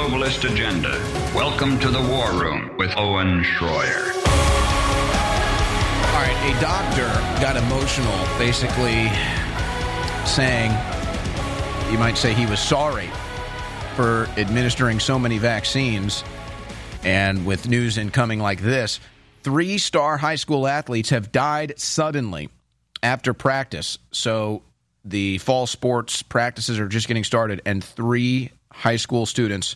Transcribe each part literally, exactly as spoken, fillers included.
globalist agenda. Welcome to the War Room with Owen Schroyer. All right, a doctor got emotional, basically saying, you might say he was sorry for administering so many vaccines. And with news incoming like this, three-star high school athletes have died suddenly after practice. So the fall sports practices are just getting started, and three high school students,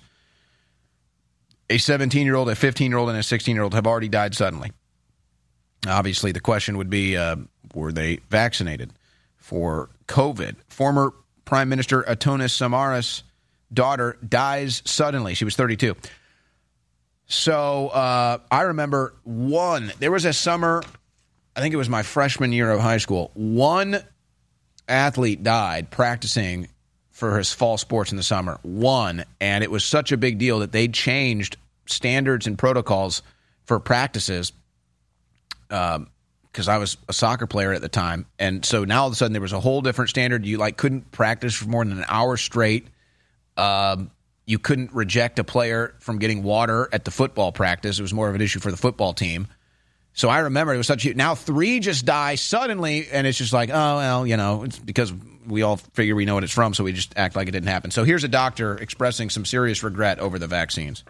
a seventeen-year-old, a fifteen-year-old, and a sixteen-year-old, have already died suddenly. Obviously, the question would be, uh, were they vaccinated for COVID? Former Prime Minister Antonis Samaras' daughter dies suddenly. She was thirty-two. So uh, I remember one, there was a summer, I think it was my freshman year of high school, one athlete died practicing for his fall sports in the summer. One. And it was such a big deal that they changed standards and protocols for practices because um, I was a soccer player at the time. And so now all of a sudden there was a whole different standard. You like couldn't practice for more than an hour straight. Um, you couldn't reject a player from getting water at the football practice. It was more of an issue for the football team. So I remember it was such a, now three just die suddenly, and it's just like, oh, well, you know, it's because we all figure we know what it's from, so we just act like it didn't happen. So here's a doctor expressing some serious regret over the vaccines.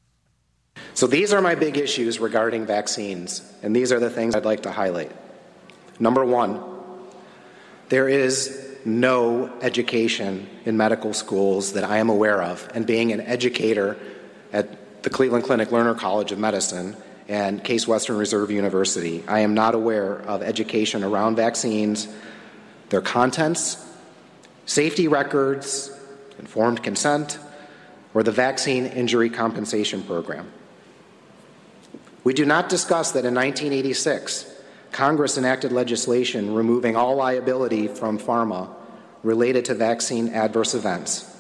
So these are my big issues regarding vaccines, and these are the things I'd like to highlight. Number one, there is no education in medical schools that I am aware of, and being an educator at the Cleveland Clinic Lerner College of Medicine and Case Western Reserve University, I am not aware of education around vaccines, their contents, safety records, informed consent, or the Vaccine Injury Compensation Program. We do not discuss that in nineteen eighty-six, Congress enacted legislation removing all liability from pharma related to vaccine adverse events.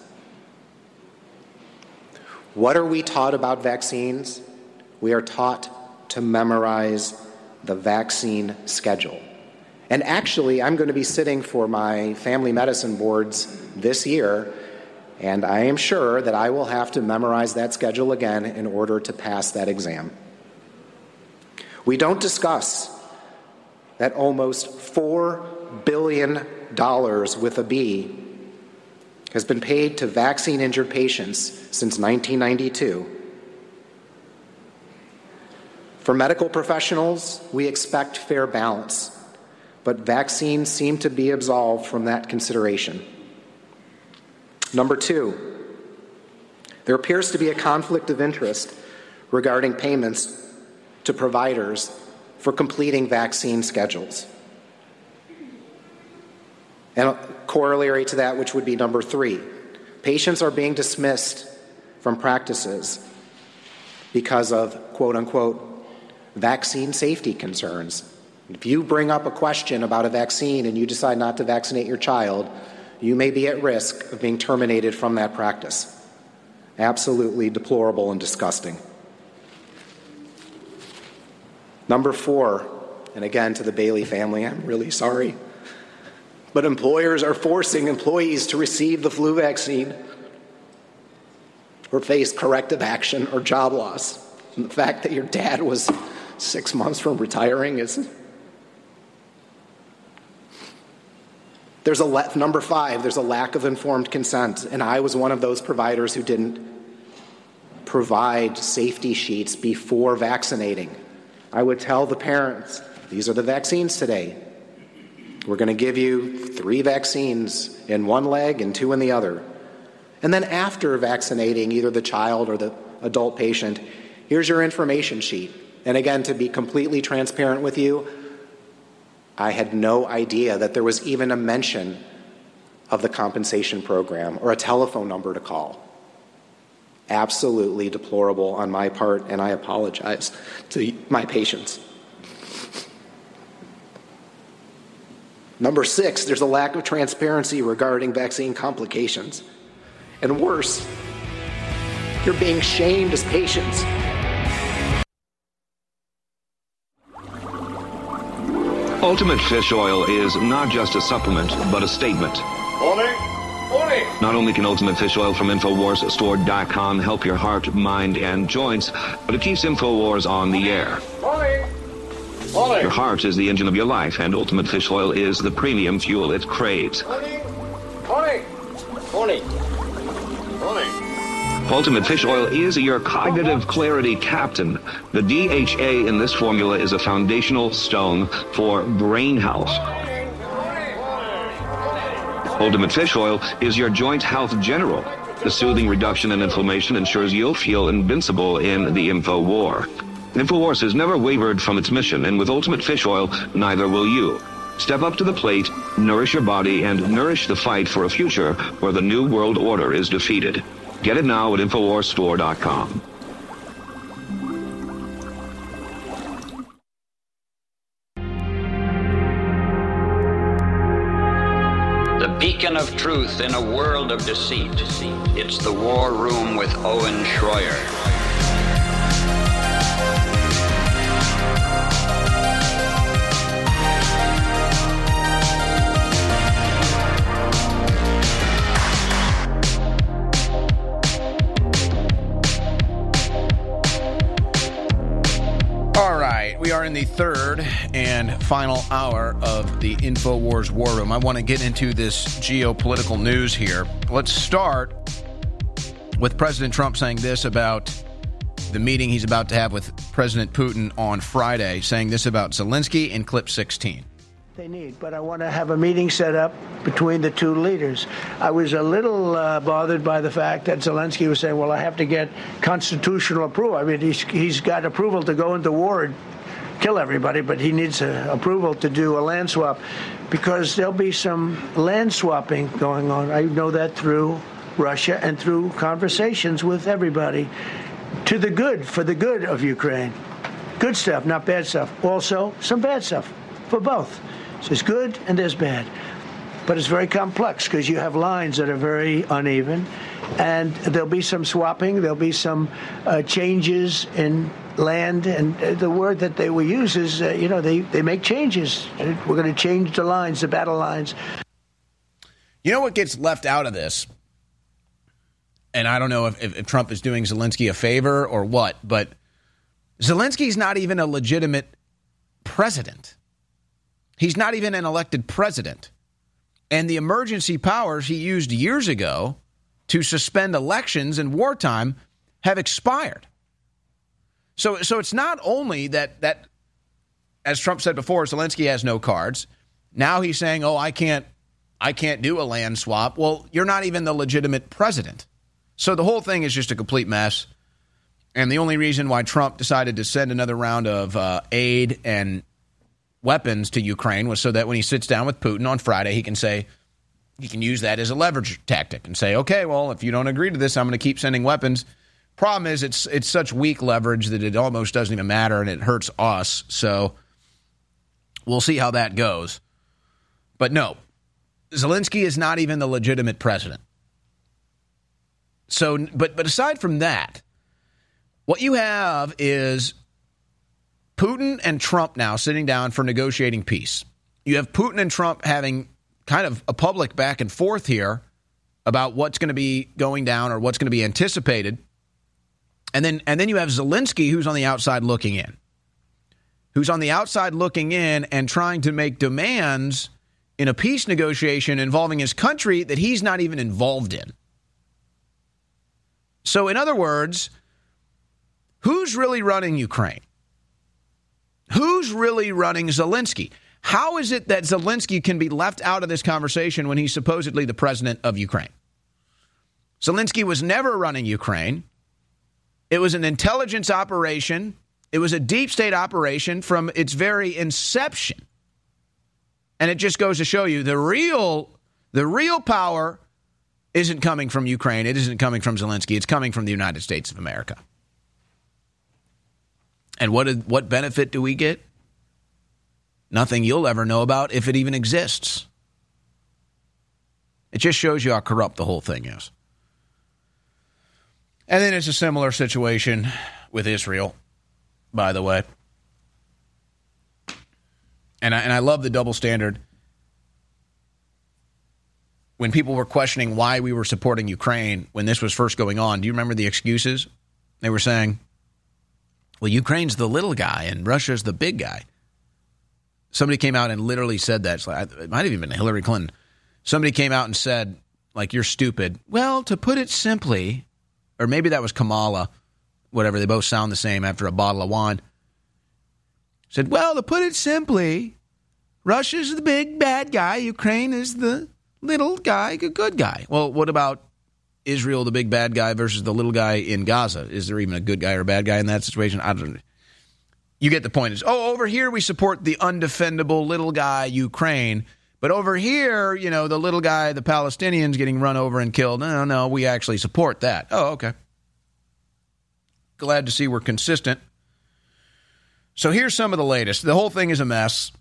What are we taught about vaccines? We are taught to memorize the vaccine schedule. And actually, I'm going to be sitting for my family medicine boards this year, and I am sure that I will have to memorize that schedule again in order to pass that exam. We don't discuss that almost four billion dollars with a B has been paid to vaccine-injured patients since nineteen ninety-two. For medical professionals, we expect fair balance, but vaccines seem to be absolved from that consideration. Number two, there appears to be a conflict of interest regarding payments to providers for completing vaccine schedules. And a corollary to that, which would be number three, patients are being dismissed from practices because of, quote unquote, vaccine safety concerns. If you bring up a question about a vaccine and you decide not to vaccinate your child, you may be at risk of being terminated from that practice. Absolutely deplorable and disgusting. Number four, and again to the Bailey family, I'm really sorry, but employers are forcing employees to receive the flu vaccine or face corrective action or job loss. And the fact that your dad was six months from retiring is... There's a le- number five, there's a lack of informed consent, and I was one of those providers who didn't provide safety sheets before vaccinating. I would tell the parents, these are the vaccines today. We're going to give you three vaccines in one leg and two in the other. And then after vaccinating either the child or the adult patient, here's your information sheet. And again, to be completely transparent with you, I had no idea that there was even a mention of the compensation program or a telephone number to call. Absolutely deplorable on my part, and I apologize to my patients. Number six, there's a lack of transparency regarding vaccine complications. And worse, you're being shamed as patients. Ultimate Fish Oil is not just a supplement, but a statement. Morning. Not only can Ultimate Fish Oil from Infowars Store dot com help your heart, mind, and joints, but it keeps Infowars on the air. Your heart is the engine of your life, and Ultimate Fish Oil is the premium fuel it craves. Ultimate Fish Oil is your cognitive clarity captain. The D H A in this formula is a foundational stone for brain health. Ultimate Fish Oil is your joint health general. The soothing reduction in inflammation ensures you'll feel invincible in the info war. InfoWars has never wavered from its mission, and with Ultimate Fish Oil, neither will you. Step up to the plate, nourish your body, and nourish the fight for a future where the New World Order is defeated. Get it now at Infowars Store dot com. The beacon of truth in a world of deceit. It's the War Room with Owen Schroyer. All right, we are in the third and final hour of the InfoWars War Room. I want to get into this geopolitical news here. Let's start with President Trump saying this about the meeting he's about to have with President Putin on Friday, saying this about Zelensky in clip sixteen. They need, but I want to have a meeting set up between the two leaders. I was a little uh, bothered by the fact that Zelensky was saying, well, I have to get constitutional approval. I mean, he's, he's got approval to go into war and kill everybody, but he needs uh, approval to do a land swap because there'll be some land swapping going on. I know that through Russia and through conversations with everybody to the good, for the good of Ukraine. Good stuff, not bad stuff. Also, some bad stuff for both. So there's good and there's bad. But it's very complex because you have lines that are very uneven. And there'll be some swapping. There'll be some uh, changes in land. And uh, the word that they will use is, uh, you know, they, they make changes. We're going to change the lines, the battle lines. You know what gets left out of this? And I don't know if, if, if Trump is doing Zelensky a favor or what, but Zelensky's not even a legitimate president. He's not even an elected president. And the emergency powers he used years ago to suspend elections in wartime have expired. So so it's not only that, that, as Trump said before, Zelensky has no cards. Now he's saying, oh, I can't, I can't do a land swap. Well, you're not even the legitimate president. So the whole thing is just a complete mess. And the only reason why Trump decided to send another round of uh, aid and weapons to Ukraine was so that when he sits down with Putin on Friday, he can say, he can use that as a leverage tactic and say, okay, well, if you don't agree to this, I'm going to keep sending weapons. Problem is, it's it's such weak leverage that it almost doesn't even matter, and it hurts us. So we'll see how that goes. But no, Zelensky is not even the legitimate president. So, but but aside from that, what you have is Putin and Trump now sitting down for negotiating peace. You have Putin and Trump having kind of a public back and forth here about what's going to be going down or what's going to be anticipated. And then and then you have Zelensky, who's on the outside looking in, who's on the outside looking in and trying to make demands in a peace negotiation involving his country that he's not even involved in. So in other words, who's really running Ukraine? Who's really running Zelensky? How is it that Zelensky can be left out of this conversation when he's supposedly the president of Ukraine? Zelensky was never running Ukraine. It was an intelligence operation. It was a deep state operation from its very inception. And it just goes to show you the real, the real power isn't coming from Ukraine. It isn't coming from Zelensky. It's coming from the United States of America. And what did, what benefit do we get? Nothing you'll ever know about if it even exists. It just shows you how corrupt the whole thing is. And then it's a similar situation with Israel, by the way. And I, and I love the double standard. when people were questioning why we were supporting Ukraine when this was first going on, do you remember the excuses? They were saying, well, Ukraine's the little guy and Russia's the big guy. Somebody came out and literally said that. It might have even been Hillary Clinton. Somebody came out and said, like, you're stupid. Well, to put it simply, or maybe that was Kamala, whatever, they both sound the same after a bottle of wine. Said, well, to put it simply, Russia's the big bad guy. Ukraine is the little guy, the good guy. Well, what about Israel, the big bad guy, versus the little guy in Gaza? Is there even a good guy or a bad guy in that situation? I don't know. You get the point. Is, oh, over here we support the undefendable little guy, Ukraine. But over here, you know, the little guy, the Palestinians getting run over and killed. No, no, we actually support that. Oh, okay. Glad to see we're consistent. So here's some of the latest. The whole thing is a mess.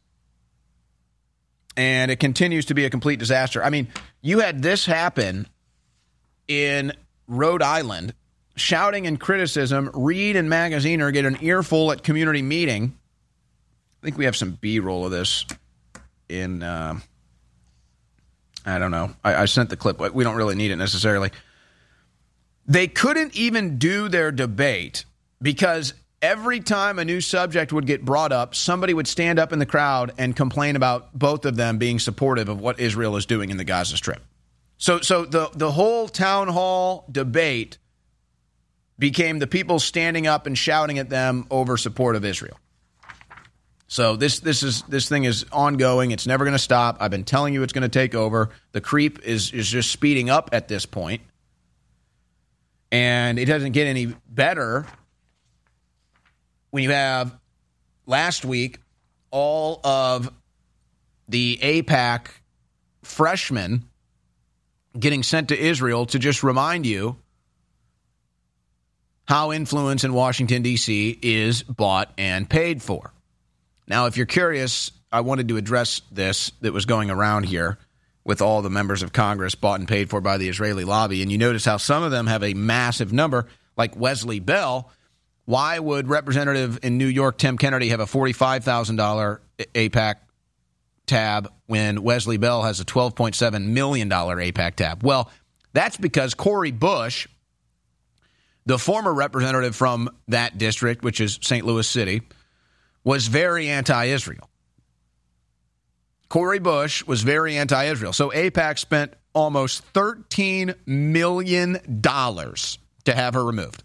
And it continues to be a complete disaster. I mean, you had this happen in Rhode Island. Shouting and criticism. Read and Magaziner get an earful at community meeting. I think we have some B-roll of this in, uh, I don't know. I, I sent the clip. We don't really need it necessarily. They couldn't even do their debate because every time a new subject would get brought up, somebody would stand up in the crowd and complain about both of them being supportive of what Israel is doing in the Gaza Strip. So, so the, the whole town hall debate became the people standing up and shouting at them over support of Israel. So this this is this thing is ongoing. It's never going to stop. I've been telling you it's going to take over. The creep is is just speeding up at this point. And it doesn't get any better when you have last week all of the AIPAC freshmen getting sent to Israel to just remind you how influence in Washington, D C is bought and paid for. Now, if you're curious, I wanted to address this that was going around here with all the members of Congress bought and paid for by the Israeli lobby. And you notice how some of them have a massive number, like Wesley Bell. Why would Representative in New York Tim Kennedy have a forty-five thousand dollars AIPAC tab when Wesley Bell has a twelve point seven million dollars AIPAC tab? Well, that's because Cori Bush, the former representative from that district, which is Saint Louis City, was very anti-Israel. Cori Bush was very anti-Israel. So AIPAC spent almost thirteen million dollars to have her removed.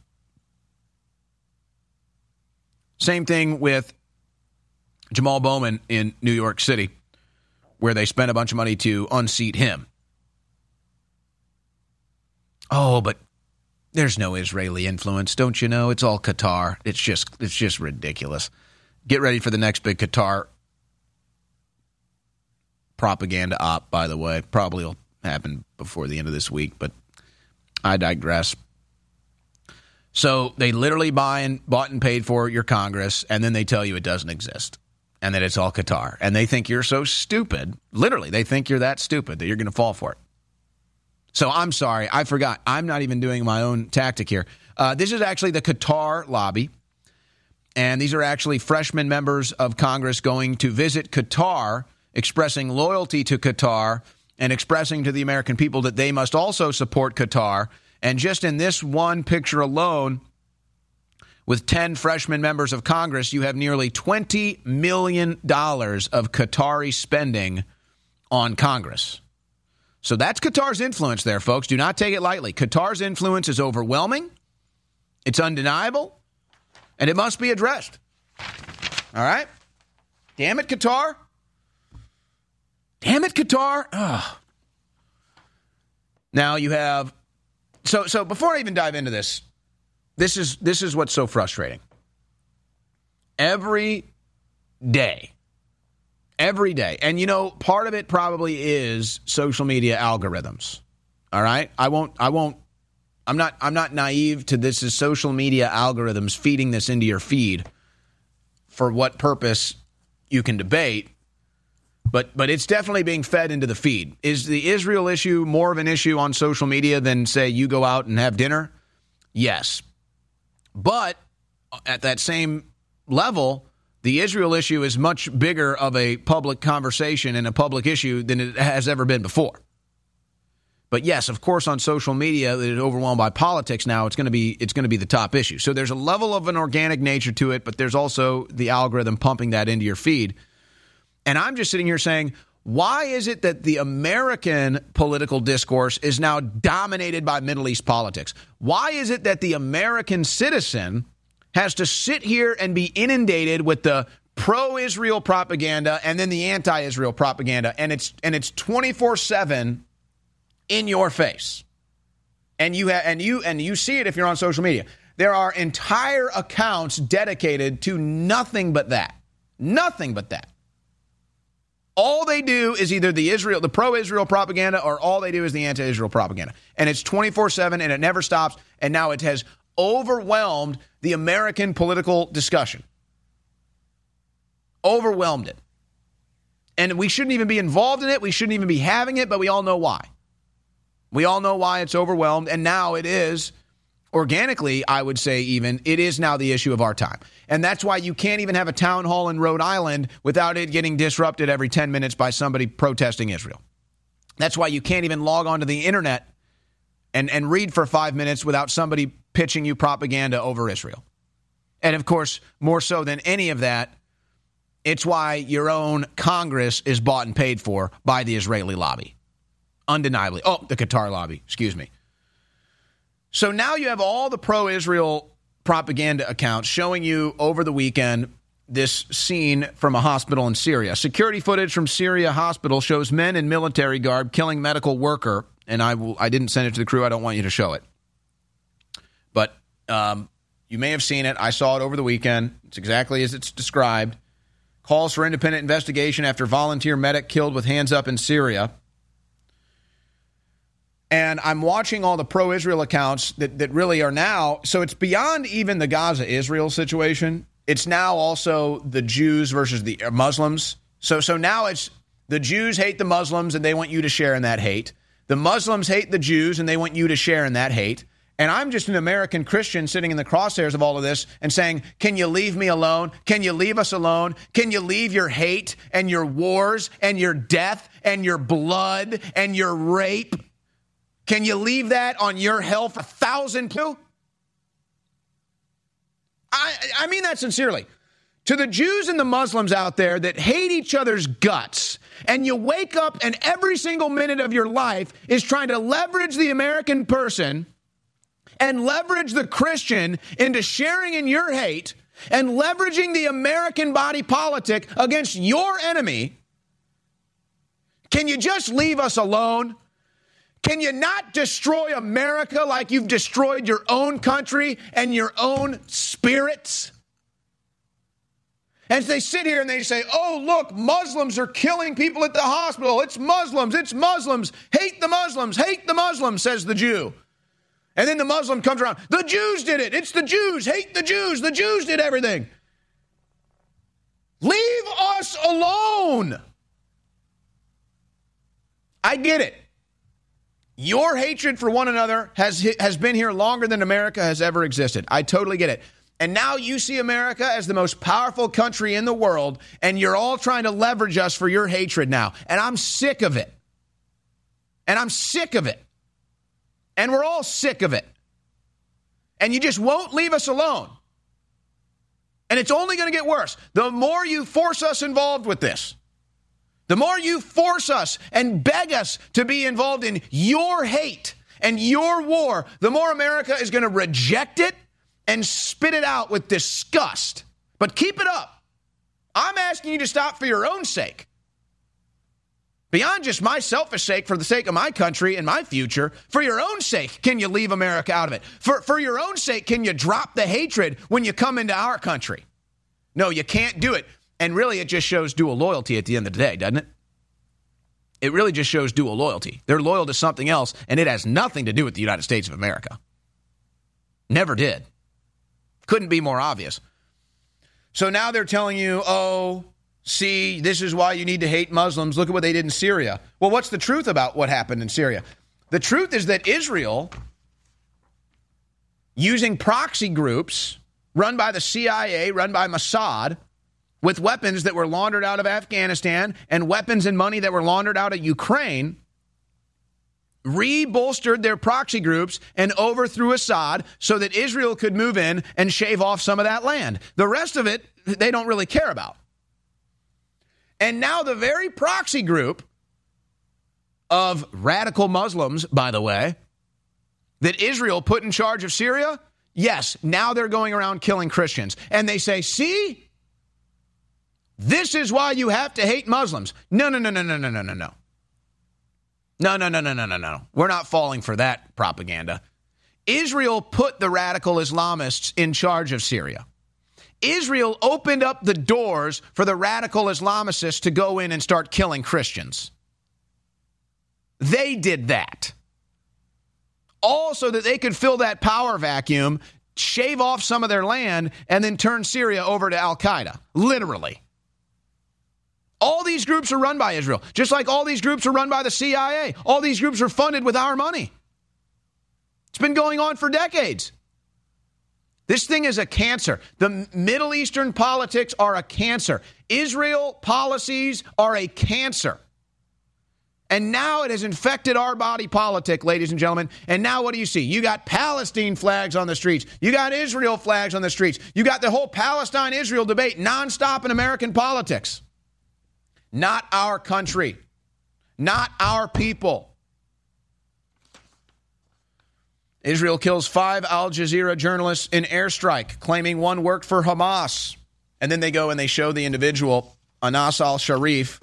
Same thing with Jamal Bowman in New York City, where they spent a bunch of money to unseat him. Oh, but there's no Israeli influence, don't you know? It's all Qatar. It's just it's just ridiculous. Get ready for the next big Qatar propaganda op, by the way. Probably will happen before the end of this week, but I digress. So they literally buy and bought and paid for your Congress, and then they tell you it doesn't exist and that it's all Qatar. And they think you're so stupid. Literally, they think you're that stupid that you're going to fall for it. So I'm sorry. I forgot. I'm not even doing my own tactic here. Uh, this is actually the Qatar lobby. And these are actually freshman members of Congress going to visit Qatar, expressing loyalty to Qatar and expressing to the American people that they must also support Qatar. And just in this one picture alone, with ten freshman members of Congress, you have nearly twenty million dollars of Qatari spending on Congress. So that's Qatar's influence there, folks. Do not take it lightly. Qatar's influence is overwhelming. It's undeniable. And it must be addressed. All right? Damn it, Qatar. Damn it, Qatar. Ugh. Now you have... So so before I even dive into this, this is this is what's so frustrating. Every day, every day, and you know, part of it probably is social media algorithms. All right? I won't I won't I'm not I'm not naive to this is social media algorithms feeding this into your feed for what purpose you can debate, but but it's definitely being fed into the feed. Is the Israel issue more of an issue on social media than, say, you go out and have dinner? Yes. But at that same level, the Israel issue is much bigger of a public conversation and a public issue than it has ever been before. But yes, of course, on social media that is overwhelmed by politics now, it's going to be it's going to be the top issue. So there's a level of an organic nature to it, but there's also the algorithm pumping that into your feed. And I'm just sitting here saying, why is it that the American political discourse is now dominated by Middle East politics? Why is it that the American citizen has to sit here and be inundated with the pro-Israel propaganda and then the anti-Israel propaganda, and it's and it's twenty-four seven in your face, and you ha- and you and you see it if you're on social media. There are entire accounts dedicated to nothing but that, nothing but that. All they do is either the Israel, the pro-Israel propaganda, or all they do is the anti-Israel propaganda, and it's twenty-four seven, and it never stops. And now it has overwhelmed the American political discussion, overwhelmed it, and we shouldn't even be involved in it. We shouldn't even be having it, but we all know why. We all know why it's overwhelmed, and now it is, organically, I would say even, it is now the issue of our time. And that's why you can't even have a town hall in Rhode Island without it getting disrupted every ten minutes by somebody protesting Israel. That's why you can't even log onto the internet and, and read for five minutes without somebody pitching you propaganda over Israel. And, of course, more so than any of that, it's why your own Congress is bought and paid for by the Israeli lobby. Undeniably. Oh, the Qatar lobby. Excuse me. So now you have all the pro-Israel propaganda accounts showing you over the weekend this scene from a hospital in Syria. Security footage from Syria hospital shows men in military garb killing medical worker. And I will, I didn't send it to the crew. I don't want you to show it. But um, you may have seen it. I saw it over the weekend. It's exactly as it's described. Calls for independent investigation after volunteer medic killed with hands up in Syria. And I'm watching all the pro-Israel accounts that, that really are now, so it's beyond even the Gaza-Israel situation. It's now also the Jews versus the Muslims. So so now it's the Jews hate the Muslims and they want you to share in that hate. The Muslims hate the Jews and they want you to share in that hate. And I'm just an American Christian sitting in the crosshairs of all of this and saying, can you leave me alone? Can you leave us alone? Can you leave your hate and your wars and your death and your blood and your rape? Can you leave that on your hell for a thousand too? I, I mean that sincerely. To the Jews and the Muslims out there that hate each other's guts, and you wake up and every single minute of your life is trying to leverage the American person and leverage the Christian into sharing in your hate and leveraging the American body politic against your enemy, can you just leave us alone? Can you not destroy America like you've destroyed your own country and your own spirits? And they sit here and they say, oh, look, Muslims are killing people at the hospital. It's Muslims. It's Muslims. Hate the Muslims. Hate the Muslims, says the Jew. And then the Muslim comes around. The Jews did it. It's the Jews. Hate the Jews. The Jews did everything. Leave us alone. I get it. Your hatred for one another has has been here longer than America has ever existed. I totally get it. And now you see America as the most powerful country in the world, and you're all trying to leverage us for your hatred now. And I'm sick of it. And I'm sick of it. And we're all sick of it. And you just won't leave us alone. And it's only going to get worse. The more you force us involved with this, the more you force us and beg us to be involved in your hate and your war, the more America is going to reject it and spit it out with disgust. But keep it up. I'm asking you to stop for your own sake. Beyond just my selfish sake, for the sake of my country and my future, for your own sake, can you leave America out of it? For, for your own sake, can you drop the hatred when you come into our country? No, you can't do it. And really, it just shows dual loyalty at the end of the day, doesn't it? It really just shows dual loyalty. They're loyal to something else, and it has nothing to do with the United States of America. Never did. Couldn't be more obvious. So now they're telling you, oh, see, this is why you need to hate Muslims. Look at what they did in Syria. Well, what's the truth about what happened in Syria? The truth is that Israel, using proxy groups run by the C I A, run by Mossad, with weapons that were laundered out of Afghanistan and weapons and money that were laundered out of Ukraine, re-bolstered their proxy groups and overthrew Assad so that Israel could move in and shave off some of that land. The rest of it, they don't really care about. And now the very proxy group of radical Muslims, by the way, that Israel put in charge of Syria, yes, now they're going around killing Christians. And they say, see, this is why you have to hate Muslims. No, no, no, no, no, no, no, no, no. No, no, no, no, no, no, no. We're not falling for that propaganda. Israel put the radical Islamists in charge of Syria. Israel opened up the doors for the radical Islamicists to go in and start killing Christians. They did that. All so that they could fill that power vacuum, shave off some of their land, and then turn Syria over to Al-Qaeda. Literally. All these groups are run by Israel, just like all these groups are run by the C I A. All these groups are funded with our money. It's been going on for decades. This thing is a cancer. The Middle Eastern politics are a cancer. Israel policies are a cancer. And now it has infected our body politic, ladies and gentlemen. And now what do you see? You got Palestine flags on the streets. You got Israel flags on the streets. You got the whole Palestine-Israel debate nonstop in American politics. Not our country. Not our people. Israel kills five Al Jazeera journalists in airstrike, claiming one worked for Hamas. And then they go and they show the individual, Anas al-Sharif,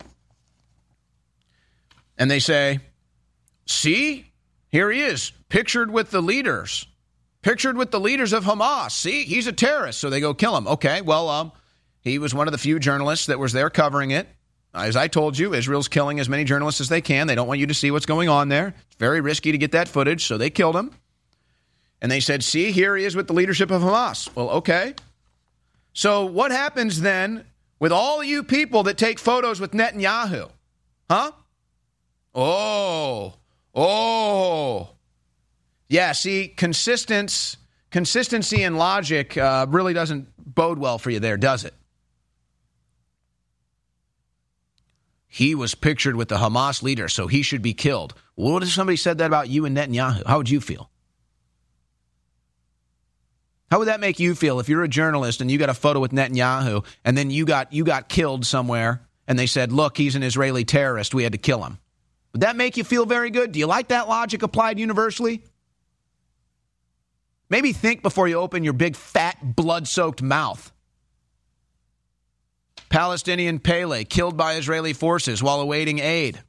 and they say, see, here he is, pictured with the leaders, pictured with the leaders of Hamas. See, he's a terrorist, so they go kill him. Okay, well, um, he was one of the few journalists that was there covering it. As I told you, Israel's killing as many journalists as they can. They don't want you to see what's going on there. It's very risky to get that footage, so they killed him. And they said, see, here he is with the leadership of Hamas. Well, okay. So what happens then with all you people that take photos with Netanyahu? Huh? Oh, oh. Yeah, see, consistence, consistency and logic uh, really doesn't bode well for you there, does it? He was pictured with the Hamas leader, so he should be killed. What if somebody said that about you and Netanyahu? How would you feel? How would that make you feel if you're a journalist and you got a photo with Netanyahu and then you got you got killed somewhere and they said, look, he's an Israeli terrorist, we had to kill him? Would that make you feel very good? Do you like that logic applied universally? Maybe think before you open your big, fat, blood-soaked mouth. Palestinian Pele killed by Israeli forces while awaiting aid.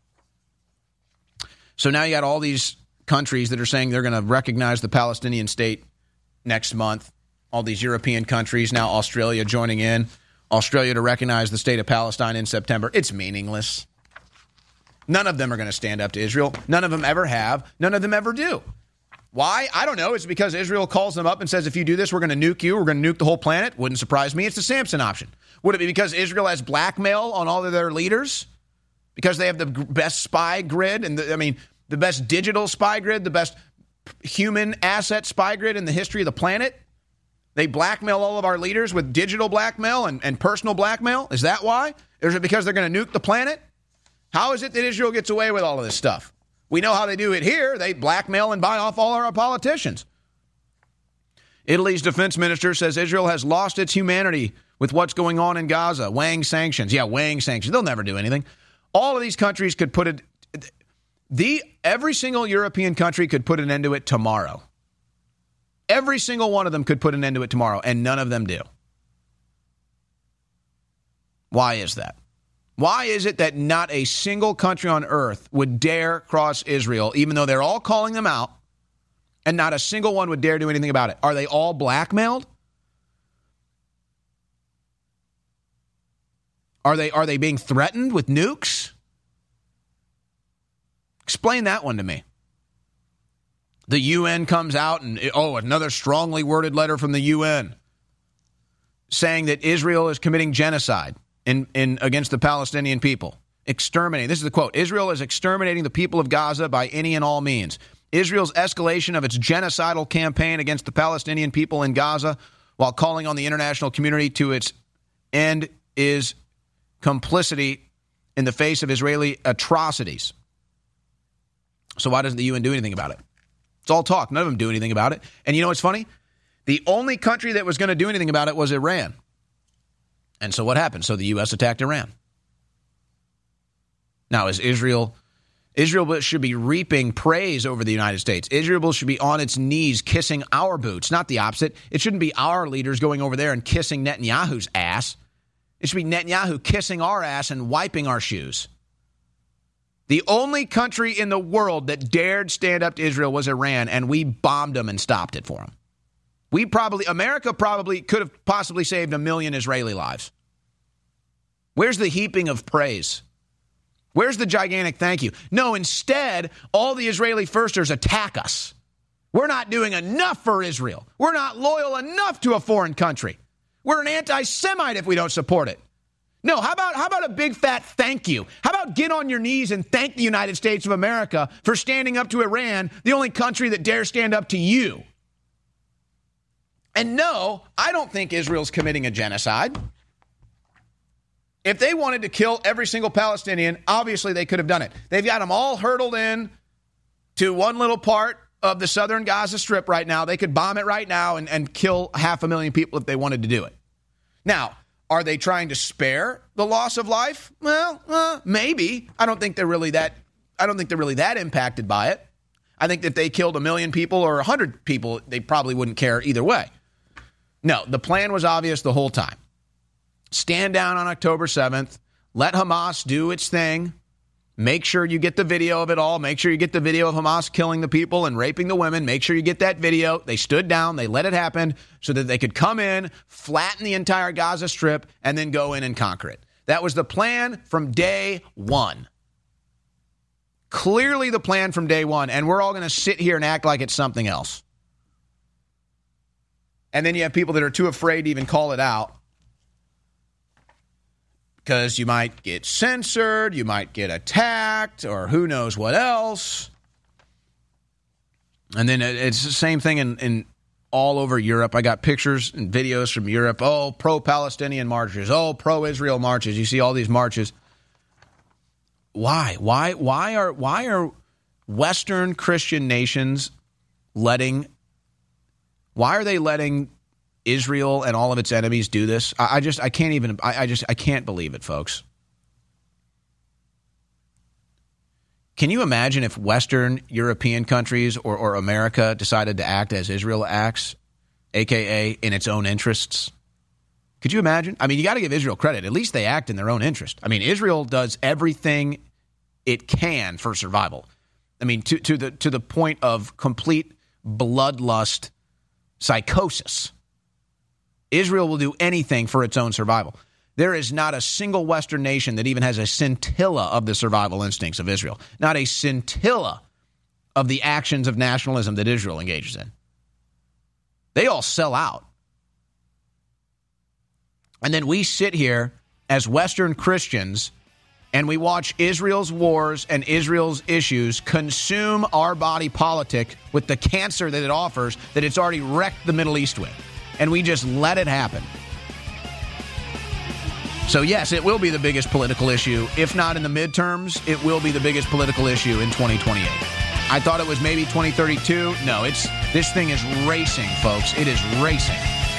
So now you got all these countries that are saying they're going to recognize the Palestinian state next month. All these European countries, now Australia joining in. Australia to recognize the state of Palestine in September. It's meaningless. None of them are going to stand up to Israel. None of them ever have. None of them ever do. Why? I don't know. It's because Israel calls them up and says, if you do this, we're going to nuke you. We're going to nuke the whole planet. Wouldn't surprise me. It's the Samson option. Would it be because Israel has blackmail on all of their leaders? Because they have the best spy grid and, the, I mean, the best digital spy grid, the best human asset spy grid in the history of the planet? They blackmail all of our leaders with digital blackmail and, and personal blackmail? Is that why? Or is it because they're going to nuke the planet? How is it that Israel gets away with all of this stuff? We know how they do it here. They blackmail and buy off all our politicians. Italy's defense minister says Israel has lost its humanity with what's going on in Gaza, weighing sanctions. Yeah, weighing sanctions. They'll never do anything. All of these countries could put it, the every single European country could put an end to it tomorrow. Every single one of them could put an end to it tomorrow, and none of them do. Why is that? Why is it that not a single country on earth would dare cross Israel, even though they're all calling them out, and not a single one would dare do anything about it? Are they all blackmailed? Are they are they being threatened with nukes? Explain that one to me. The U N comes out and, oh, another strongly worded letter from the U N saying that Israel is committing genocide in, in against the Palestinian people. Exterminating. This is the quote. Israel is exterminating the people of Gaza by any and all means. Israel's escalation of its genocidal campaign against the Palestinian people in Gaza while calling on the international community to its end is complicity in the face of Israeli atrocities. So why doesn't the U N do anything about it? It's all talk. None of them do anything about it. And you know what's funny? The only country that was going to do anything about it was Iran. And so what happened? So the U S attacked Iran. Now, is Israel... Israel should be reaping praise over the United States. Israel should be on its knees kissing our boots, not the opposite. It shouldn't be our leaders going over there and kissing Netanyahu's ass. It should be Netanyahu kissing our ass and wiping our shoes. The only country in the world that dared stand up to Israel was Iran, and we bombed them and stopped it for them. We probably, America probably could have possibly saved a million Israeli lives. Where's the heaping of praise? Where's the gigantic thank you? No, instead, all the Israeli firsters attack us. We're not doing enough for Israel. We're not loyal enough to a foreign country. We're an anti-Semite if we don't support it. No, how about how about a big fat thank you? How about get on your knees and thank the United States of America for standing up to Iran, the only country that dares stand up to you? And no, I don't think Israel's committing a genocide. If they wanted to kill every single Palestinian, obviously they could have done it. They've got them all hurtled in to one little part of the southern Gaza Strip right now. They could bomb it right now and, and kill half a million people if they wanted to do it. Now, are they trying to spare the loss of life? Well, uh, maybe. I don't think they're really that. I don't think they're really that impacted by it. I think that if they killed a million people or a hundred people, they probably wouldn't care either way. No, the plan was obvious the whole time. Stand down on October seventh. Let Hamas do its thing. Make sure you get the video of it all. Make sure you get the video of Hamas killing the people and raping the women. Make sure you get that video. They stood down. They let it happen so that they could come in, flatten the entire Gaza Strip, and then go in and conquer it. That was the plan from day one. Clearly the plan from day one. And we're all going to sit here and act like it's something else. And then you have people that are too afraid to even call it out. Because you might get censored, you might get attacked, or who knows what else. And then it's the same thing in, in all over Europe. I got pictures and videos from Europe. Oh, pro-Palestinian marches. Oh, pro-Israel marches. You see all these marches. Why? Why? Why are why are Western Christian nations letting? Why are they letting Israel and all of its enemies do this? I, I just, I can't even, I, I just, I can't believe it, folks. Can you imagine if Western European countries or, or America decided to act as Israel acts, a k a in its own interests? Could you imagine? I mean, you got to give Israel credit. At least they act in their own interest. I mean, Israel does everything it can for survival. I mean, to, to the to the point of complete bloodlust psychosis. Israel will do anything for its own survival. There is not a single Western nation that even has a scintilla of the survival instincts of Israel. Not a scintilla of the actions of nationalism that Israel engages in. They all sell out. And then we sit here as Western Christians and we watch Israel's wars and Israel's issues consume our body politic with the cancer that it offers, that it's already wrecked the Middle East with. And we just let it happen. So, yes, it will be the biggest political issue. If not in the midterms, it will be the biggest political issue in twenty twenty-eight. I thought it was maybe twenty thirty-two. No, it's this thing is racing, folks. It is racing.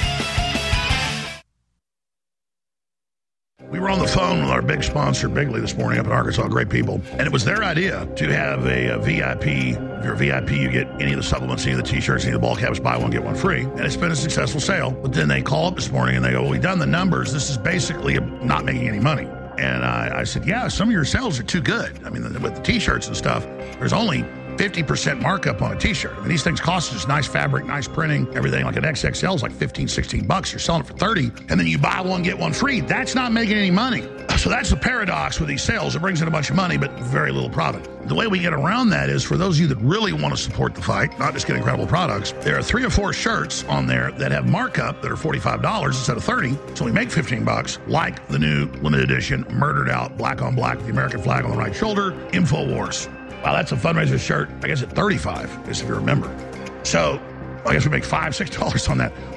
We were on the phone with our big sponsor, Bigley, this morning up in Arkansas. Great people. And it was their idea to have a, a V I P. If you're a V I P, you get any of the supplements, any of the T-shirts, any of the ball caps, buy one, get one free. And it's been a successful sale. But then they call up this morning and they go, well, we've done the numbers. This is basically not making any money. And I, I said, yeah, some of your sales are too good. I mean, with the T-shirts and stuff, there's only fifty percent markup on a T-shirt. I mean, these things cost us nice fabric, nice printing, everything. Like an X X L is like fifteen, sixteen bucks. You're selling it for thirty, and then you buy one, get one free. That's not making any money. So that's the paradox with these sales. It brings in a bunch of money, but very little profit. The way we get around that is for those of you that really want to support the fight, not just get incredible products, there are three or four shirts on there that have markup that are forty-five dollars instead of thirty dollars. So we make fifteen bucks, like the new limited edition, murdered out, black on black, the American flag on the right shoulder, InfoWars. Wow, that's a fundraiser shirt, I guess at thirty-five dollars, if you remember. So I guess we make five dollars, six dollars on that.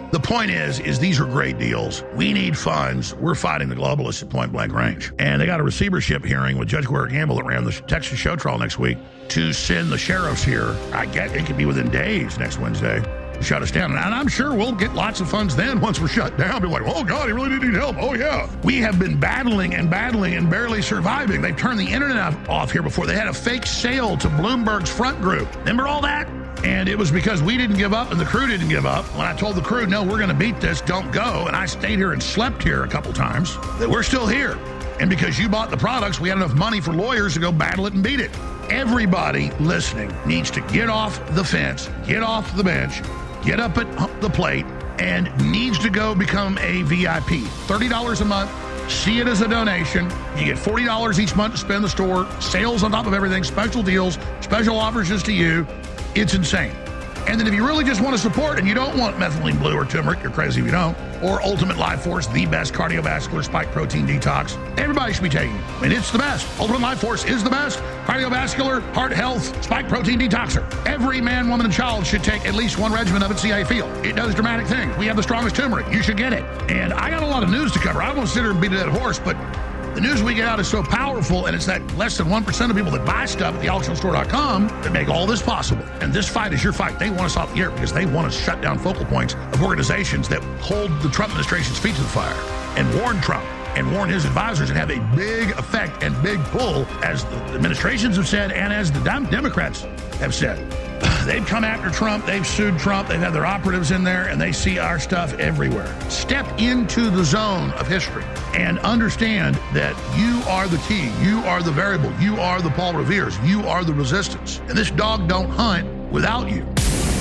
The point is, is these are great deals. We need funds. We're fighting the globalists at point blank range. And they got a receivership hearing with Judge Guerrero Gamble that ran the Texas show trial next week to send the sheriffs here. I get it could be within days next Wednesday to shut us down. And I'm sure we'll get lots of funds then once we're shut down. Be like, oh, God, he really did need help. Oh, yeah. We have been battling and battling and barely surviving. They've turned the internet off here before. They had a fake sale to Bloomberg's front group. Remember all that? And it was because we didn't give up and the crew didn't give up. When I told the crew, no, we're going to beat this, don't go, and I stayed here and slept here a couple times, that we're still here. And because you bought the products, we had enough money for lawyers to go battle it and beat it. Everybody listening needs to get off the fence, get off the bench, get up at the plate, and needs to go become a V I P. thirty dollars a month. See it as a donation. You get forty dollars each month to spend in the store, sales on top of everything, special deals, special offers just to you. It's insane. And then if you really just want to support and you don't want methylene blue or turmeric, you're crazy if you don't, or Ultimate Life Force, the best cardiovascular spike protein detox, everybody should be taking it. And it's the best. Ultimate Life Force is the best cardiovascular, heart health, spike protein detoxer. Every man, woman, and child should take at least one regimen of it, see how you feel. It does dramatic things. We have the strongest turmeric. You should get it. And I got a lot of news to cover. I won't sit here and beat a dead horse, but the news we get out is so powerful, and it's that less than one percent of people that buy stuff at the alex jones store dot com that make all this possible. And this fight is your fight. They want us off the air because they want to shut down focal points of organizations that hold the Trump administration's feet to the fire and warn Trump and warn his advisors and have a big effect and big pull, as the administrations have said and as the Democrats have said. They've come after Trump. They've sued Trump. They've had their operatives in there, and they see our stuff everywhere. Step into the zone of history and understand that you are the key. You are the variable. You are the Paul Revere's. You are the resistance. And this dog don't hunt without you.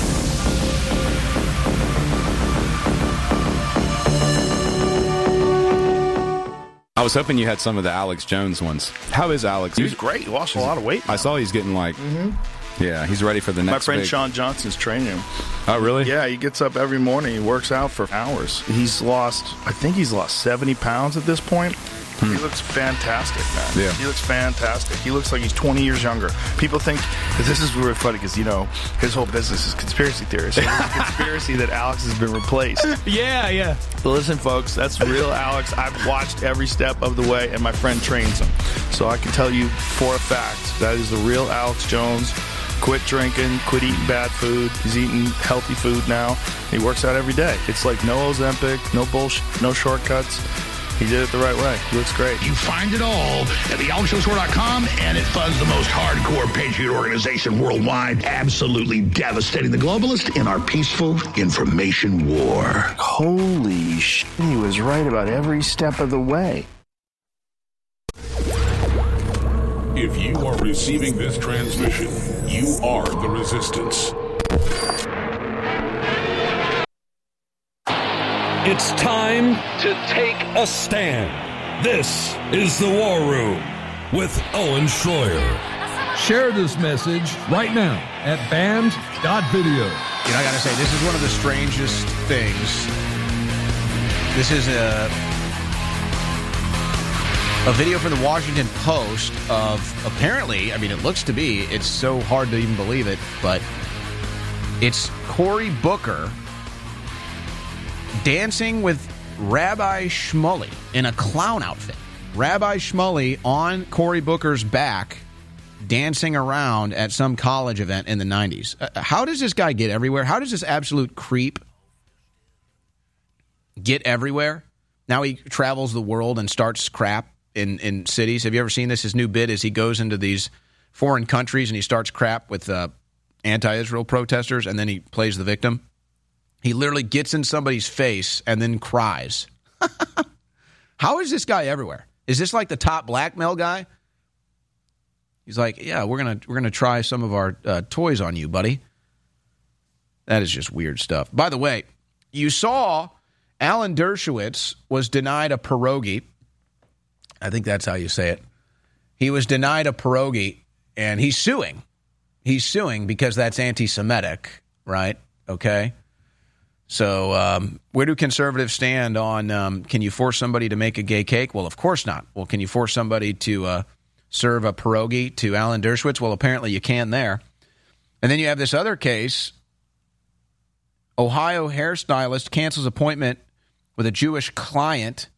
I was hoping you had some of the Alex Jones ones. How is Alex? He's great. He lost a lot of weight now. I saw he's getting like... Mm-hmm. Yeah, he's ready for the next My friend big... Sean Johnson's training him. Oh, really? Yeah, he gets up every morning. He works out for hours. He's lost, I think he's lost seventy pounds at this point. Hmm. He looks fantastic, man. Yeah. He looks fantastic. He looks like he's twenty years younger. People think, this is really funny because, you know, his whole business is conspiracy theories. So there's a conspiracy that Alex has been replaced. Yeah, yeah. But listen, folks, that's real Alex. I've watched every step of the way, and my friend trains him. So I can tell you for a fact that is the real Alex Jones. Quit drinking, quit eating bad food. He's eating healthy food now. He works out every day. It's like no Ozempic, no bullshit, no shortcuts. He did it the right way. He looks great. You find it all at the alex jones store dot com, and it funds the most hardcore patriot organization worldwide, absolutely devastating the globalists in our peaceful information war. Holy sh! He was right about every step of the way. If you are receiving this transmission, you are the resistance. It's time to take a stand. This is the War Room with Owen Schroyer. Share this message right now at band dot video. You know, I gotta say, this is one of the strangest things. This is a... A video from the Washington Post of, apparently, I mean, it looks to be, it's so hard to even believe it, but it's Cory Booker dancing with Rabbi Shmuley in a clown outfit. Rabbi Shmuley on Cory Booker's back, dancing around at some college event in the nineties. Uh, how does this guy get everywhere? How does this absolute creep get everywhere? Now he travels the world and starts crap in, in cities. Have you ever seen this? His new bit is he goes into these foreign countries and he starts crap with uh, anti-Israel protesters, and then he plays the victim. He literally gets in somebody's face and then cries. How is this guy everywhere? Is this like the top blackmail guy? He's like, yeah, we're gonna we're gonna try some of our uh, toys on you, buddy. That is just weird stuff. By the way, you saw Alan Dershowitz was denied a pierogi. I think that's how you say it. He was denied a pierogi, and he's suing. He's suing because that's anti-Semitic, right? Okay. So um, where do conservatives stand on um, can you force somebody to make a gay cake? Well, of course not. Well, can you force somebody to uh, serve a pierogi to Alan Dershowitz? Well, apparently you can there. And then you have this other case Ohio hairstylist cancels appointment with a Jewish client,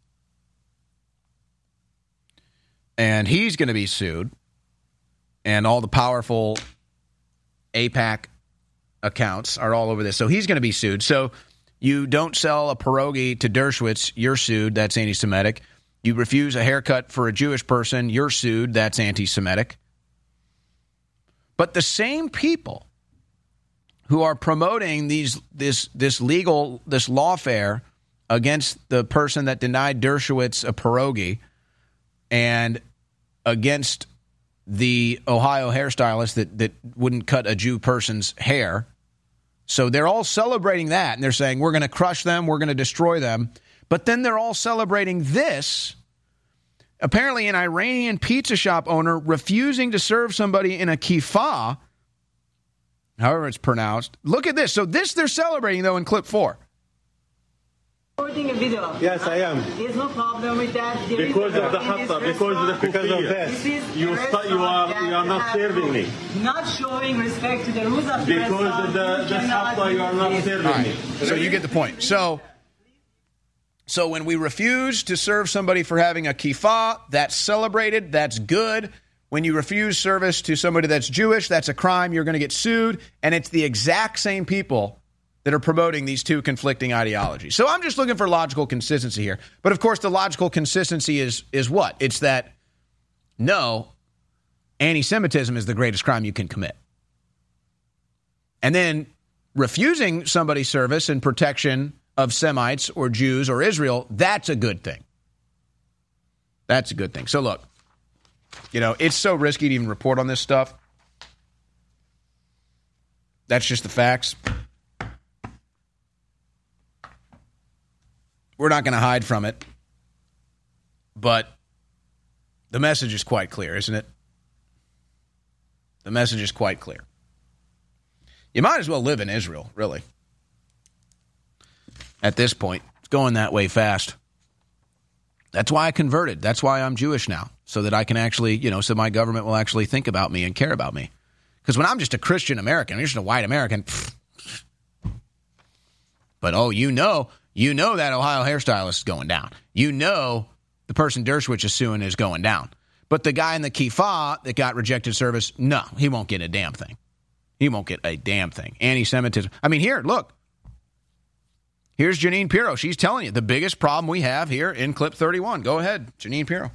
and he's going to be sued. And all the powerful AIPAC accounts are all over this. So he's going to be sued. So you don't sell a pierogi to Dershowitz, you're sued. That's anti-Semitic. You refuse a haircut for a Jewish person, you're sued. That's anti-Semitic. But the same people who are promoting these this this legal, this lawfare against the person that denied Dershowitz a pierogi and against the Ohio hairstylist that, that wouldn't cut a Jew person's hair. So they're all celebrating that, and they're saying, we're going to crush them, we're going to destroy them. But then they're all celebrating this. Apparently an Iranian pizza shop owner refusing to serve somebody in a kippah, however it's pronounced. Look at this. So this they're celebrating, though, in clip four. Recording a video. Yes, I am. There's no problem with that. There because is of the hatta, because of the because of that. You, st- you are you are not serving me. Not showing respect to the rules of the because of the, the hatta, you are not serving right. me. So you get the point. So, so when we refuse to serve somebody for having a kippah, that's celebrated. That's good. When you refuse service to somebody that's Jewish, that's a crime. You're going to get sued. And it's the exact same people that are promoting these two conflicting ideologies. So I'm just looking for logical consistency here. But, of course, the logical consistency is is what? It's that, no, anti-Semitism is the greatest crime you can commit. And then refusing somebody service and protection of Semites or Jews or Israel, that's a good thing. That's a good thing. So, look, you know, it's so risky to even report on this stuff. That's just the facts. We're not going to hide from it, but the message is quite clear, isn't it? The message is quite clear. You might as well live in Israel, really. At this point, it's going that way fast. That's why I converted. That's why I'm Jewish now, so that I can actually, you know, so my government will actually think about me and care about me. Because when I'm just a Christian American, I'm just a white American. Pfft. But, oh, you know... You know that Ohio hairstylist is going down. You know the person Dershowitz is suing is going down. But the guy in the kippah that got rejected service, no, he won't get a damn thing. He won't get a damn thing. Anti-Semitism. I mean, here, look. Here's Jeanine Pirro. She's telling you the biggest problem we have here in clip thirty-one. Go ahead, Jeanine Pirro.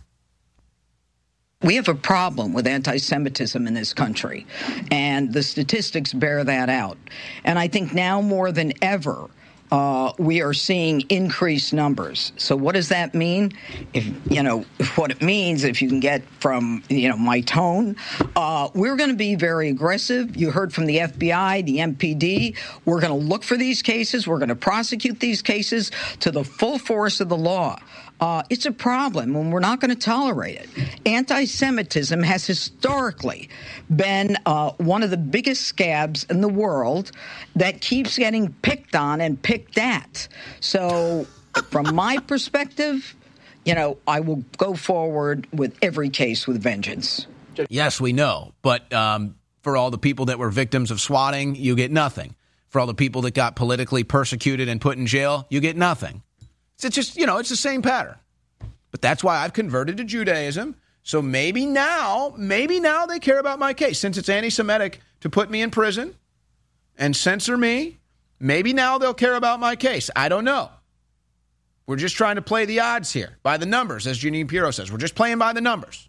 We have a problem with anti-Semitism in this country, and the statistics bear that out. And I think now more than ever, Uh, we are seeing increased numbers. So what does that mean? If you know what it means, if you can get from you know my tone, uh, we're going to be very aggressive. You heard from the F B I, the M P D. We're going to look for these cases. We're going to prosecute these cases to the full force of the law. Uh, it's a problem, and we're not going to tolerate it. Anti-Semitism has historically been uh, one of the biggest scabs in the world that keeps getting picked on and picked at. So from my perspective, you know, I will go forward with every case with vengeance. Yes, we know. But um, for all the people that were victims of swatting, you get nothing. For all the people that got politically persecuted and put in jail, you get nothing. It's just, you know, it's the same pattern. But that's why I've converted to Judaism. So maybe now, maybe now they care about my case. Since it's anti-Semitic to put me in prison and censor me, maybe now they'll care about my case. I don't know. We're just trying to play the odds here by the numbers, as Jeanine Pirro says. We're just playing by the numbers.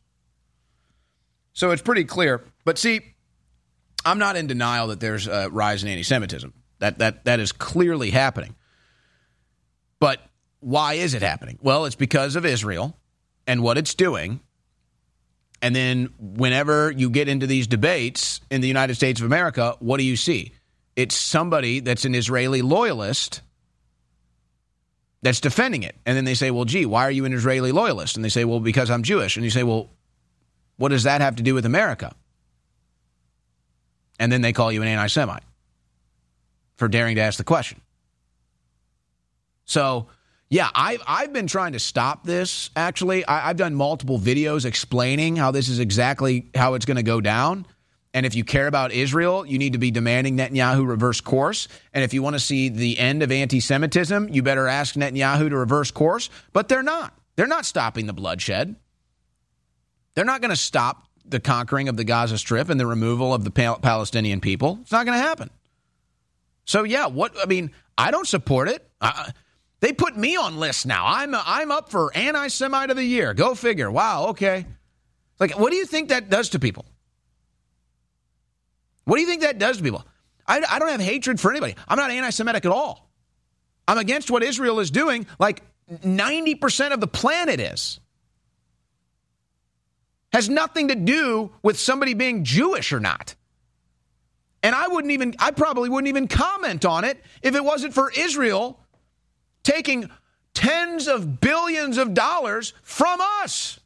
So it's pretty clear. But see, I'm not in denial that there's a rise in anti-Semitism. That that that is clearly happening. But why is it happening? Well, it's because of Israel and what it's doing. And then whenever you get into these debates in the United States of America, what do you see? It's somebody that's an Israeli loyalist that's defending it. And then they say, well, gee, why are you an Israeli loyalist? And they say, well, because I'm Jewish. And you say, well, what does that have to do with America? And then they call you an anti-Semite for daring to ask the question. So, yeah, I've, I've been trying to stop this, actually. I, I've done multiple videos explaining how this is exactly how it's going to go down. And if you care about Israel, you need to be demanding Netanyahu reverse course. And if you want to see the end of anti-Semitism, you better ask Netanyahu to reverse course. But they're not. They're not stopping the bloodshed. They're not going to stop the conquering of the Gaza Strip and the removal of the Pal- Palestinian people. It's not going to happen. So, yeah, what I mean, I don't support it. Uh, they put me on lists now. I'm I'm up for anti-Semite of the year. Go figure. Wow, okay. Like, what do you think that does to people? What do you think that does to people? I, I don't have hatred for anybody. I'm not anti-Semitic at all. I'm against what Israel is doing, like ninety percent of the planet is. Has nothing to do with somebody being Jewish or not. And I wouldn't even, I probably wouldn't even comment on it if it wasn't for Israel taking tens of billions of dollars from us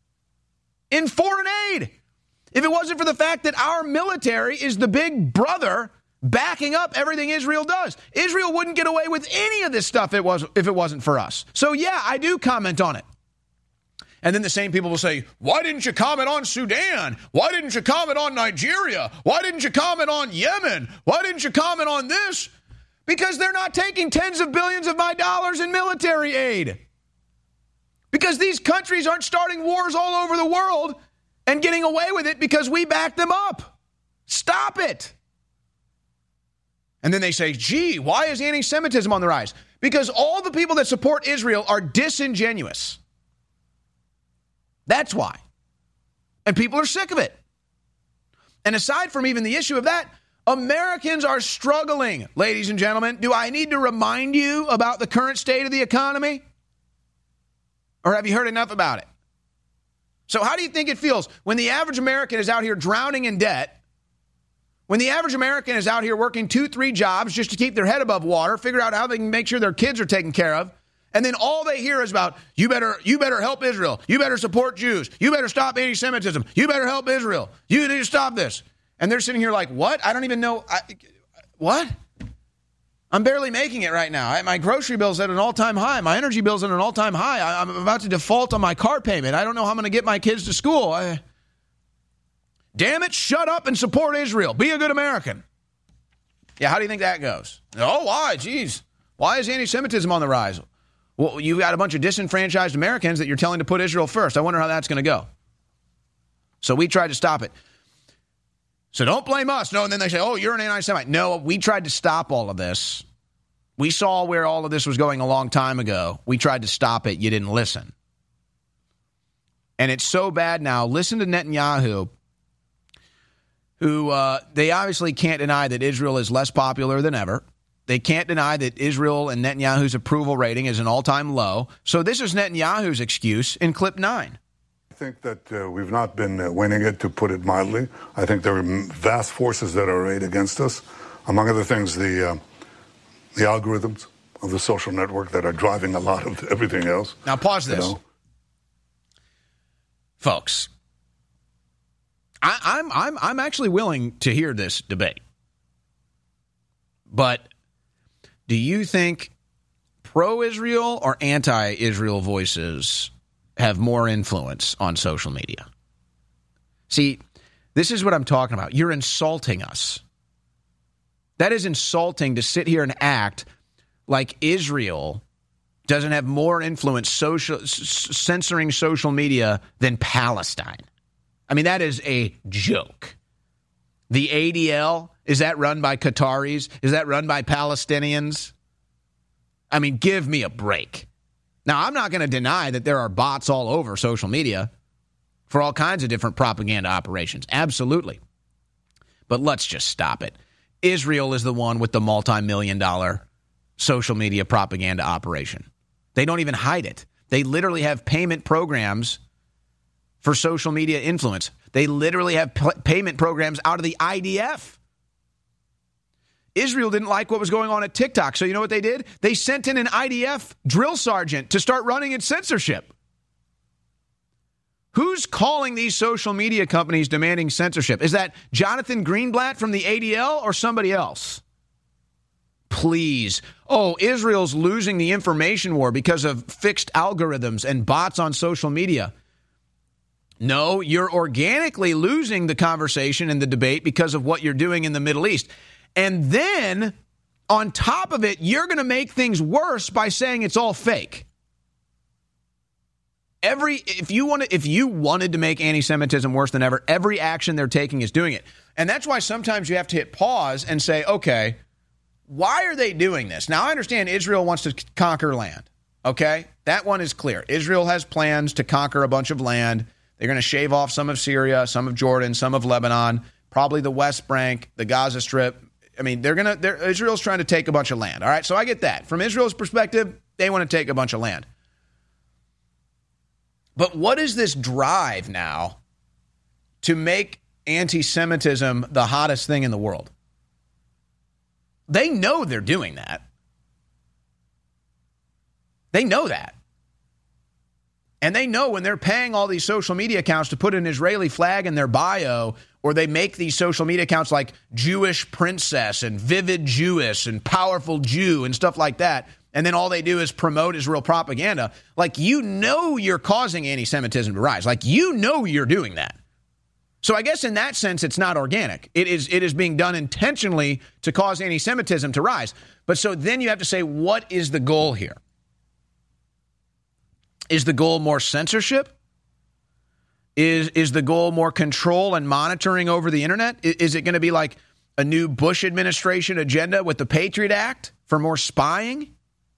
in foreign aid. If it wasn't for the fact that our military is the big brother backing up everything Israel does. Israel wouldn't get away with any of this stuff it was, if it wasn't for us. So, yeah, I do comment on it. And then the same people will say, why didn't you comment on Sudan? Why didn't you comment on Nigeria? Why didn't you comment on Yemen? Why didn't you comment on this? Because they're not taking tens of billions of my dollars in military aid. Because these countries aren't starting wars all over the world and getting away with it because we back them up. Stop it. And then they say, gee, why is anti-Semitism on the rise? Because all the people that support Israel are disingenuous. That's why. And people are sick of it. And aside from even the issue of that, Americans are struggling, ladies and gentlemen. Do I need to remind you about the current state of the economy? Or have you heard enough about it? So how do you think it feels when the average American is out here drowning in debt, when the average American is out here working two, three jobs just to keep their head above water, figure out how they can make sure their kids are taken care of, and then all they hear is about, you better you better help Israel. You better support Jews. You better stop anti-Semitism. You better help Israel. You need to stop this. And they're sitting here like, what? I don't even know. I, what? I'm barely making it right now. I, my grocery bill's at an all-time high. My energy bill's at an all-time high. I, I'm about to default on my car payment. I don't know how I'm going to get my kids to school. I, damn it, shut up and support Israel. Be a good American. Yeah, how do you think that goes? Oh, why? Jeez. Why is anti-Semitism on the rise? Well, you've got a bunch of disenfranchised Americans that you're telling to put Israel first. I wonder how that's going to go. So we tried to stop it. So don't blame us. No, and then they say, oh, you're an anti-Semite. No, we tried to stop all of this. We saw where all of this was going a long time ago. We tried to stop it. You didn't listen. And it's so bad now. Listen to Netanyahu, who uh, they obviously can't deny that Israel is less popular than ever. They can't deny that Israel and Netanyahu's approval rating is an all-time low. So this is Netanyahu's excuse in clip nine. I think that uh, we've not been uh, winning it, to put it mildly. I think there are vast forces that are arrayed against us. Among other things, the uh, the algorithms of the social network that are driving a lot of everything else. Now pause this. You know? Folks, I, I'm I'm I'm actually willing to hear this debate. But do you think pro-Israel or anti-Israel voices have more influence on social media? See, this is what I'm talking about. You're insulting us. That is insulting to sit here and act like Israel doesn't have more influence social, s- censoring social media than Palestine. I mean, that is a joke. The A D L, is that run by Qataris? Is that run by Palestinians? I mean, give me a break. Now, I'm not going to deny that there are bots all over social media for all kinds of different propaganda operations. Absolutely. But let's just stop it. Israel is the one with the multi-million dollar social media propaganda operation. They don't even hide it. They literally have payment programs for social media influence. They literally have p- payment programs out of the I D F. Israel didn't like what was going on at TikTok, so you know what they did? They sent in an I D F drill sergeant to start running its censorship. Who's calling these social media companies demanding censorship? Is that Jonathan Greenblatt from the A D L or somebody else? Please. Oh, Israel's losing the information war because of fixed algorithms and bots on social media. No, you're organically losing the conversation and the debate because of what you're doing in the Middle East. And then, on top of it, you're going to make things worse by saying it's all fake. Every if you want to, if you wanted to make anti-Semitism worse than ever, every action they're taking is doing it. And that's why sometimes you have to hit pause and say, okay, why are they doing this? Now, I understand Israel wants to conquer land. Okay, that one is clear. Israel has plans to conquer a bunch of land. They're going to shave off some of Syria, some of Jordan, some of Lebanon, probably the West Bank, the Gaza Strip. I mean, they're going to. Israel's trying to take a bunch of land. All right, so I get that. From Israel's perspective, they want to take a bunch of land. But what is this drive now to make anti-Semitism the hottest thing in the world? They know they're doing that. They know that. And they know when they're paying all these social media accounts to put an Israeli flag in their bio, or they make these social media accounts like Jewish Princess and Vivid Jewess and Powerful Jew and stuff like that, and then all they do is promote Israel propaganda, like, you know you're causing anti-Semitism to rise. Like, you know you're doing that. So I guess in that sense, it's not organic. It is it is being done intentionally to cause anti-Semitism to rise. But so then you have to say, what is the goal here? Is the goal more censorship? Is is the goal more control and monitoring over the internet? Is, is it going to be like a new Bush administration agenda with the Patriot Act for more spying?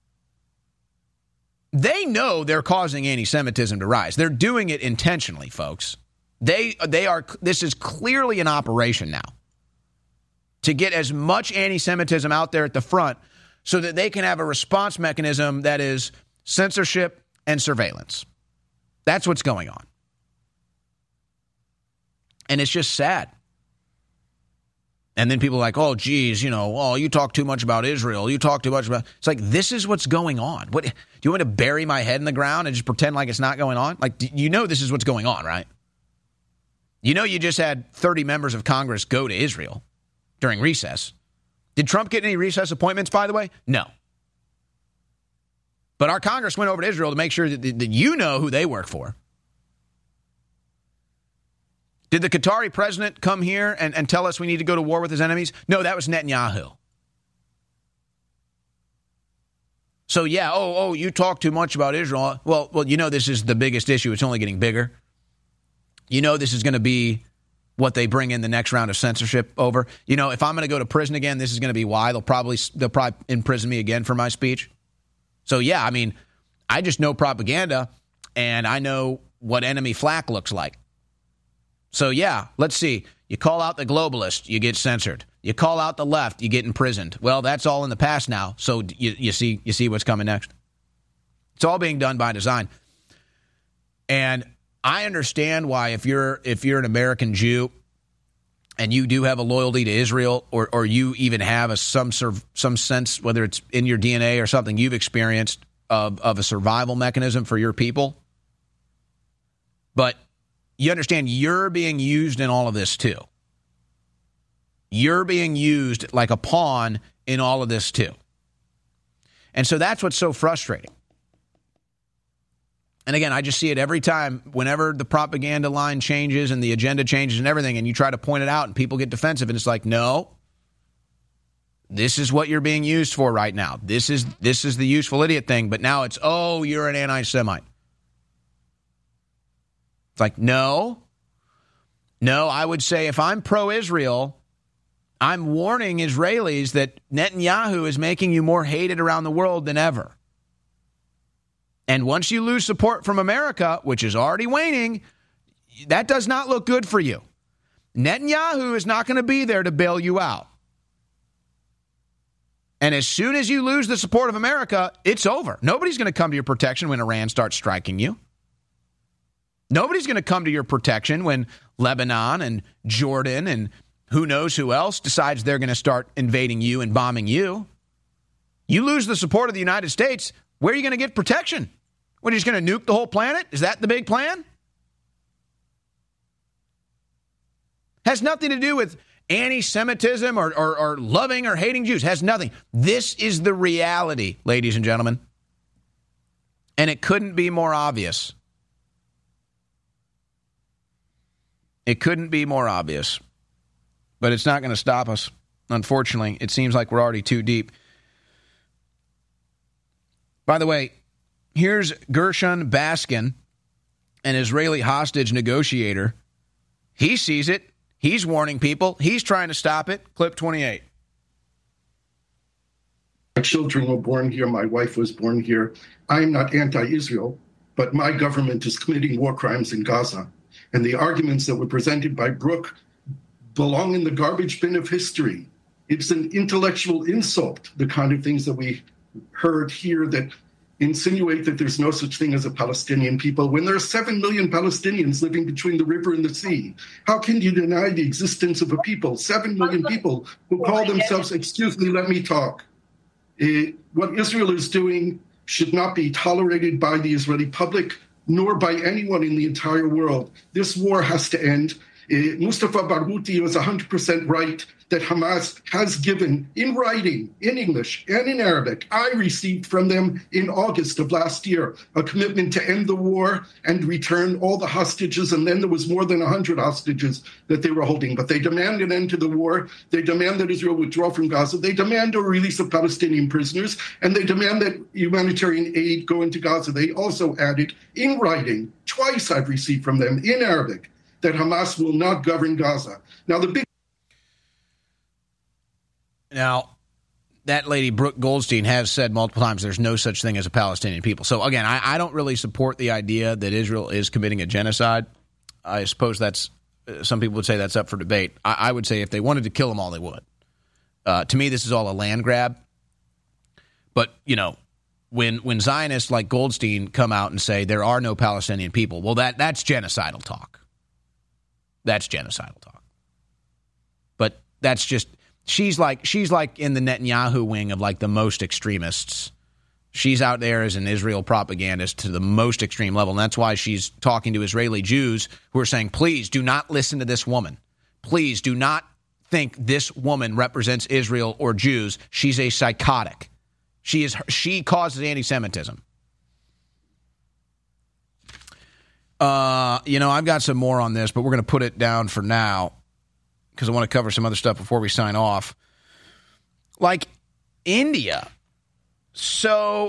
They know they're causing anti-Semitism to rise. They're doing it intentionally, folks. They they are. This is clearly an operation now to get as much anti-Semitism out there at the front so that they can have a response mechanism that is censorship and surveillance. That's what's going on. And it's just sad. And then people are like, oh, geez, you know, oh, you talk too much about Israel. You talk too much about... It's like, this is what's going on. What do you want me to bury my head in the ground and just pretend like it's not going on? Like, you know this is what's going on, right? You know you just had thirty members of Congress go to Israel during recess. Did Trump get any recess appointments, by the way? No. But our Congress went over to Israel to make sure that, that you know who they work for. Did the Qatari president come here and, and tell us we need to go to war with his enemies? No, that was Netanyahu. So, yeah, oh, oh, you talk too much about Israel. Well, well, you know this is the biggest issue. It's only getting bigger. You know this is going to be what they bring in the next round of censorship over. You know, if I'm going to go to prison again, this is going to be why. They'll probably they'll probably imprison me again for my speech. So, yeah, I mean, I just know propaganda, and I know what enemy flak looks like. So, yeah, let's see. You call out the globalist, you get censored. You call out the left, you get imprisoned. Well, that's all in the past now. So you, you see you see what's coming next. It's all being done by design. And I understand why if you're if you're an American Jew and you do have a loyalty to Israel, or or you even have a some some sense, whether it's in your D N A or something you've experienced of, of a survival mechanism for your people. But you understand you're being used in all of this too. You're being used like a pawn in all of this too. And so that's what's so frustrating. And again, I just see it every time whenever the propaganda line changes and the agenda changes and everything, and you try to point it out and people get defensive, and it's like, no, this is what you're being used for right now. This is this is the useful idiot thing. But now it's, oh, you're an anti-Semite. It's like, no, no, I would say if I'm pro-Israel, I'm warning Israelis that Netanyahu is making you more hated around the world than ever. And once you lose support from America, which is already waning, that does not look good for you. Netanyahu is not going to be there to bail you out. And as soon as you lose the support of America, it's over. Nobody's going to come to your protection when Iran starts striking you. Nobody's going to come to your protection when Lebanon and Jordan and who knows who else decides they're going to start invading you and bombing you. You lose the support of the United States, where are you going to get protection? What, are you just going to nuke the whole planet? Is that the big plan? Has nothing to do with anti-Semitism or, or, or loving or hating Jews. Has nothing. This is the reality, ladies and gentlemen. And it couldn't be more obvious. It couldn't be more obvious. But it's not going to stop us. Unfortunately, it seems like we're already too deep. By the way, here's Gershon Baskin, an Israeli hostage negotiator. He sees it. He's warning people. He's trying to stop it. Clip twenty-eight. My children were born here. My wife was born here. I am not anti-Israel, but my government is committing war crimes in Gaza. And the arguments that were presented by Brooke belong in the garbage bin of history. It's an intellectual insult, the kind of things that we heard here that insinuate that there's no such thing as a Palestinian people when there are seven million Palestinians living between the river and the sea. How can you deny the existence of a people, seven million people who call themselves, excuse me, let me talk. Uh, what Israel is doing should not be tolerated by the Israeli public, nor by anyone in the entire world. This war has to end. Uh, Mustafa Barghouti was one hundred percent right that Hamas has given in writing, in English and in Arabic. I received from them in August of last year a commitment to end the war and return all the hostages. And then there was more than one hundred hostages that they were holding. But they demand an end to the war. They demand that Israel withdraw from Gaza. They demand a release of Palestinian prisoners. And they demand that humanitarian aid go into Gaza. They also added in writing, twice I've received from them in Arabic, that Hamas will not govern Gaza. Now, the big Now, that lady, Brooke Goldstein, has said multiple times there's no such thing as a Palestinian people. So, again, I, I don't really support the idea that Israel is committing a genocide. I suppose that's, uh, some people would say that's up for debate. I, I would say if they wanted to kill them all, they would. Uh, to me, this is all a land grab. But, you know, when when Zionists like Goldstein come out and say there are no Palestinian people, well, that that's genocidal talk. That's genocidal talk. But that's just... She's like she's like in the Netanyahu wing of like the most extremists. She's out there as an Israel propagandist to the most extreme level. And that's why she's talking to Israeli Jews who are saying, please do not listen to this woman. Please do not think this woman represents Israel or Jews. She's a psychotic. She is she causes anti-Semitism. Uh, you know, I've got some more on this, but we're going to put it down for now, because I want to cover some other stuff before we sign off. Like India. So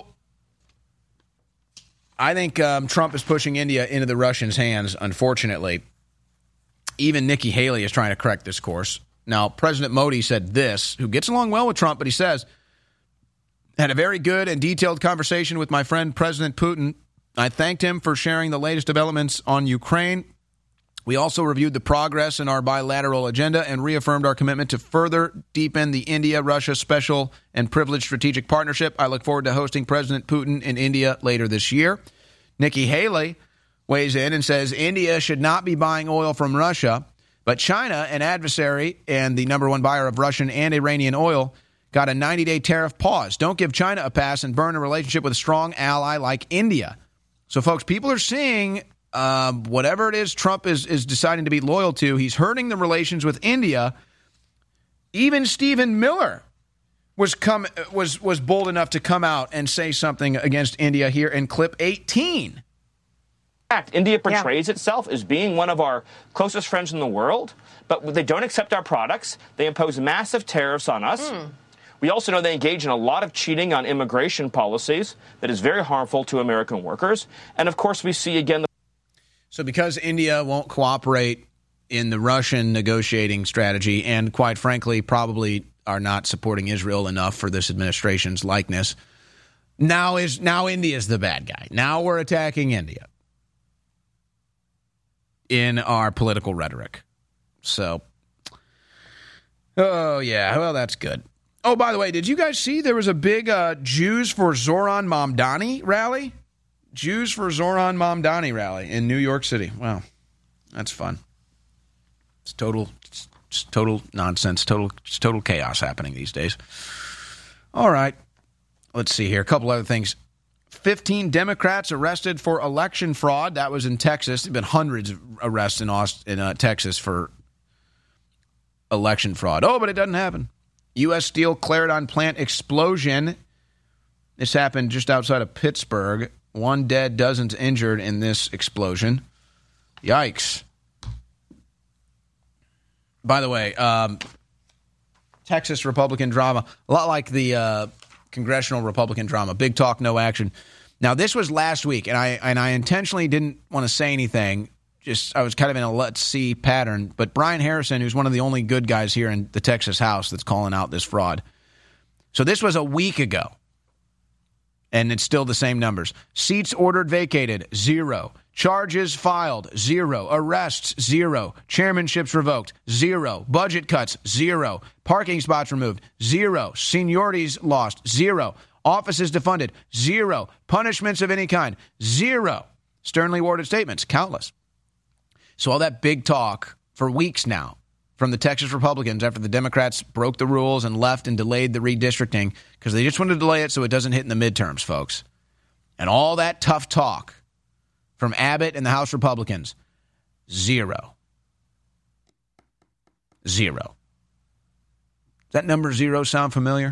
I think um, Trump is pushing India into the Russians' hands, unfortunately. Even Nikki Haley is trying to correct this course. Now, President Modi said this, who gets along well with Trump, but he says, had a very good and detailed conversation with my friend President Putin. I thanked him for sharing the latest developments on Ukraine. We also reviewed the progress in our bilateral agenda and reaffirmed our commitment to further deepen the India-Russia special and privileged strategic partnership. I look forward to hosting President Putin in India later this year. Nikki Haley weighs in and says India should not be buying oil from Russia, but China, an adversary and the number one buyer of Russian and Iranian oil, got a ninety-day tariff pause. Don't give China a pass and burn a relationship with a strong ally like India. So, folks, people are seeing... Uh, whatever it is Trump is, is deciding to be loyal to, he's hurting the relations with India. Even Stephen Miller was come was was bold enough to come out and say something against India here in clip eighteen. Fact, India portrays yeah. itself as being one of our closest friends in the world, but they don't accept our products. They impose massive tariffs on us. Mm. We also know they engage in a lot of cheating on immigration policies that is very harmful to American workers. And, of course, we see again the So because India won't cooperate in the Russian negotiating strategy and, quite frankly, probably are not supporting Israel enough for this administration's likeness, now is now India's the bad guy. Now we're attacking India in our political rhetoric. So, oh, yeah, well, that's good. Oh, by the way, did you guys see there was a big uh, Jews for Zoran Mamdani rally? Jews for Zoran Mamdani rally in New York City. Wow, that's fun. It's total, it's total nonsense, total, it's total chaos happening these days. All right, let's see here. A couple other things. fifteen Democrats arrested for election fraud. That was in Texas. There have been hundreds of arrests in Austin, in uh, Texas for election fraud. Oh, but it doesn't happen. U S Steel Clarendon plant explosion. This happened just outside of Pittsburgh. One dead, dozens injured in this explosion. Yikes. By the way, um, Texas Republican drama, a lot like the uh, congressional Republican drama. Big talk, no action. Now, this was last week, and I and I intentionally didn't want to say anything. Just I was kind of in a let's see pattern. But Brian Harrison, who's one of the only good guys here in the Texas House that's calling out this fraud. So this was a week ago, and it's still the same numbers. Seats ordered vacated, zero. Charges filed, zero. Arrests, zero. Chairmanships revoked, zero. Budget cuts, zero. Parking spots removed, zero. Seniorities lost, zero. Offices defunded, zero. Punishments of any kind, zero. Sternly worded statements, countless. So all that big talk for weeks now from the Texas Republicans after the Democrats broke the rules and left and delayed the redistricting because they just wanted to delay it so it doesn't hit in the midterms, folks. And all that tough talk from Abbott and the House Republicans, zero. Zero. Does that number zero sound familiar?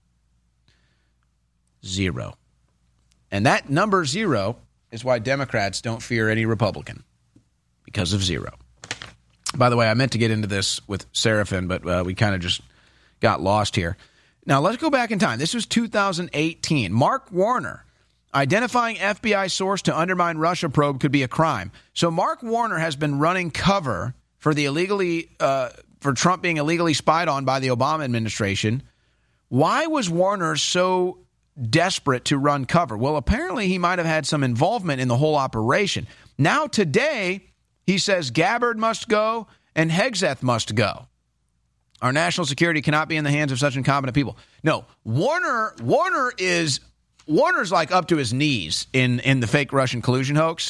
Zero. And that number zero is why Democrats don't fear any Republican, because of zero. By the way, I meant to get into this with Seraphin, but uh, we kind of just got lost here. Now, let's go back in time. This was two thousand eighteen. Mark Warner, identifying F B I source to undermine Russia probe could be a crime. So Mark Warner has been running cover for the illegally uh, for Trump being illegally spied on by the Obama administration. Why was Warner so desperate to run cover? Well, apparently he might have had some involvement in the whole operation. Now today, he says Gabbard must go and Hegseth must go. Our national security cannot be in the hands of such incompetent people. No, Warner Warner is Warner's like up to his knees in, in the fake Russian collusion hoax.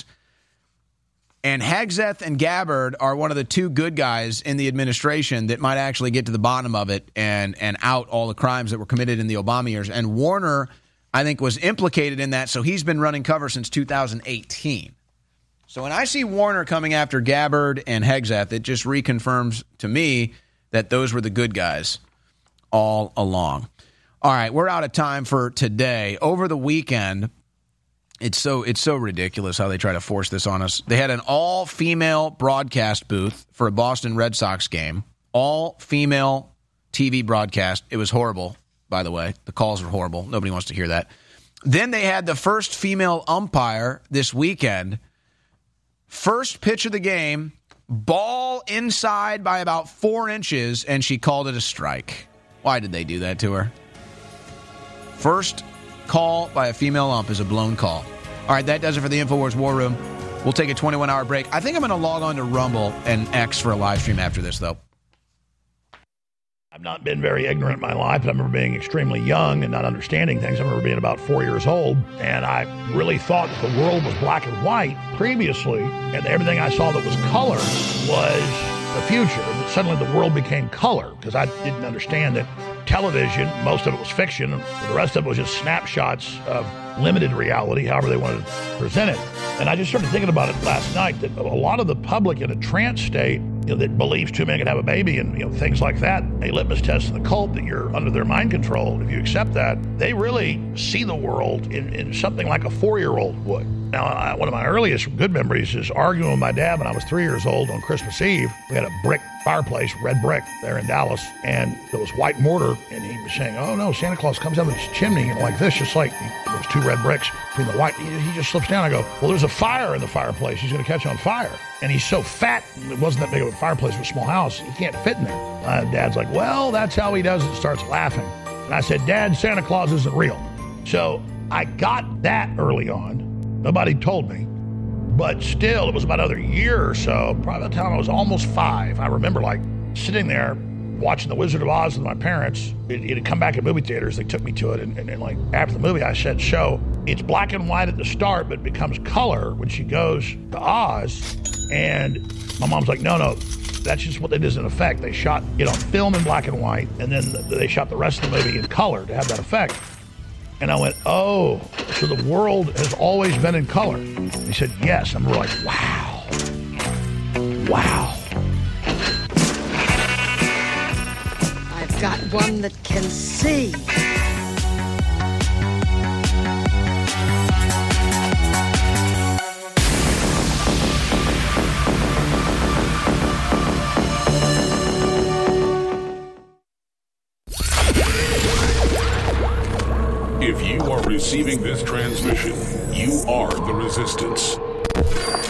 And Hegseth and Gabbard are one of the two good guys in the administration that might actually get to the bottom of it and, and out all the crimes that were committed in the Obama years. And Warner, I think, was implicated in that, so he's been running cover since two thousand eighteen. So when I see Warner coming after Gabbard and Hegseth, it just reconfirms to me that those were the good guys all along. All right, we're out of time for today. Over the weekend, it's so it's so ridiculous how they try to force this on us. They had an all-female broadcast booth for a Boston Red Sox game. All-female T V broadcast. It was horrible, by the way. The calls were horrible. Nobody wants to hear that. Then they had the first female umpire this weekend. First pitch of the game, ball inside by about four inches, and she called it a strike. Why did they do that to her? First call by a female ump is a blown call. All right, that does it for the InfoWars War Room. We'll take a twenty-one hour break. I think I'm going to log on to Rumble and X for a live stream after this, though. I've not been very ignorant in my life, but I remember being extremely young and not understanding things. I remember being about four years old, and I really thought that the world was black and white previously, and everything I saw that was color was the future. But suddenly the world became color, because I didn't understand that television, most of it was fiction, and the rest of it was just snapshots of limited reality, however they wanted to present it. And I just started thinking about it last night, that a lot of the public in a trance state, you know, that believes two men can have a baby and, you know, things like that, a litmus test in the cult that you're under their mind control, if you accept that, they really see the world in, in something like a four-year-old would. Now, I, one of my earliest good memories is arguing with my dad when I was three years old on Christmas Eve. We had a brick fireplace, red brick, there in Dallas, and there was white mortar, and he was saying, oh, no, Santa Claus comes out of his chimney and like this, just like those two red bricks between the white. He, he just slips down. I go, well, there's a fire in the fireplace. He's going to catch on fire. And he's so fat, it wasn't that big of a fireplace, it was a small house. He can't fit in there. My dad's like, well, that's how he does it, starts laughing. And I said, Dad, Santa Claus isn't real. So I got that early on. Nobody told me. But still, it was about another year or so, probably by the time I was almost five. I remember, like, sitting there watching The Wizard of Oz with my parents. It, it had come back in movie theaters. They took me to it. And, and, and, like, after the movie, I said, so it's black and white at the start, but it becomes color when she goes to Oz. And my mom's like, no, no, that's just what they did as an effect. They shot it on film in black and white, and then they shot the rest of the movie in color to have that effect. And I went, oh, so the world has always been in color. And he said, yes. And we're like, wow. Wow. I've got one that can see. receiving this transmission, you are the resistance.